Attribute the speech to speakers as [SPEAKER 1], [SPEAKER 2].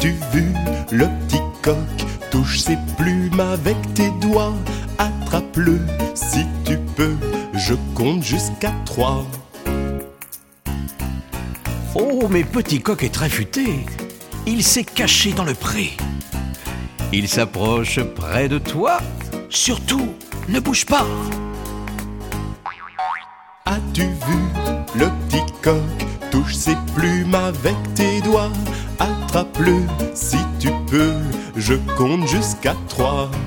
[SPEAKER 1] As-tu vu le petit coq? Touche ses plumes avec tes doigts. Attrape-le si tu peux, je compte jusqu'à 3.
[SPEAKER 2] Oh, mais Petit Coq est très futé. Il s'est caché dans le pré. Il s'approche près de toi. Surtout, ne bouge pas.
[SPEAKER 1] As-tu vu le petit coq? Touche ses plumes avec tes doigts. Attrape-le si tu peux, je compte jusqu'à 3.